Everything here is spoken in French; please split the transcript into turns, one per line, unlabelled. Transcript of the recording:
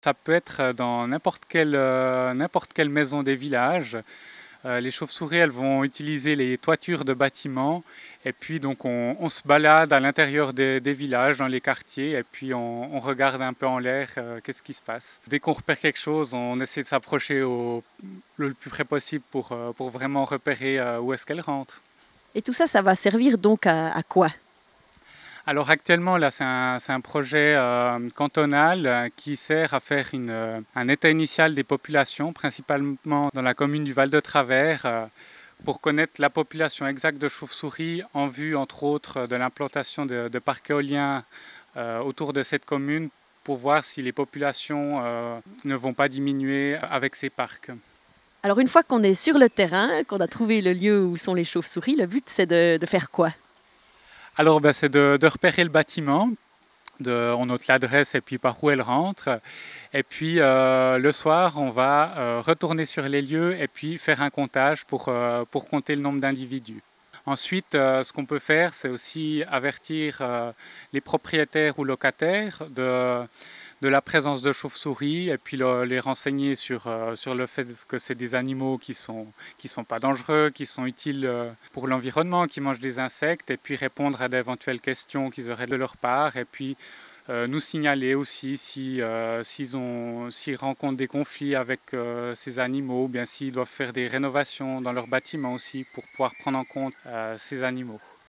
Ça peut être dans n'importe quelle maison des villages. Les chauves-souris, elles vont utiliser les toitures de bâtiments et puis donc on se balade à l'intérieur des villages, dans les quartiers et puis on regarde un peu en l'air qu'est-ce qui se passe. Dès qu'on repère quelque chose, on essaie de s'approcher le plus près possible pour vraiment repérer où est-ce qu'elle rentre.
Et tout ça, ça va servir donc à quoi?
Alors actuellement, là, c'est un projet cantonal qui sert à faire un état initial des populations, principalement dans la commune du Val-de-Travers, pour connaître la population exacte de chauves-souris en vue, entre autres, de l'implantation de parcs éoliens autour de cette commune pour voir si les populations ne vont pas diminuer avec ces parcs.
Alors une fois qu'on est sur le terrain, qu'on a trouvé le lieu où sont les chauves-souris, le but c'est de faire quoi?
Alors, c'est de repérer le bâtiment. On note l'adresse et puis par où elle rentre. Et puis le soir, on va retourner sur les lieux et puis faire un comptage pour compter le nombre d'individus. Ensuite, ce qu'on peut faire, c'est aussi avertir les propriétaires ou locataires de la présence de chauves-souris et puis les renseigner sur le fait que c'est des animaux qui sont pas dangereux, qui sont utiles pour l'environnement, qui mangent des insectes et puis répondre à d'éventuelles questions qu'ils auraient de leur part et puis nous signaler aussi s'ils rencontrent des conflits avec ces animaux ou bien s'ils doivent faire des rénovations dans leurs bâtiments aussi pour pouvoir prendre en compte ces animaux.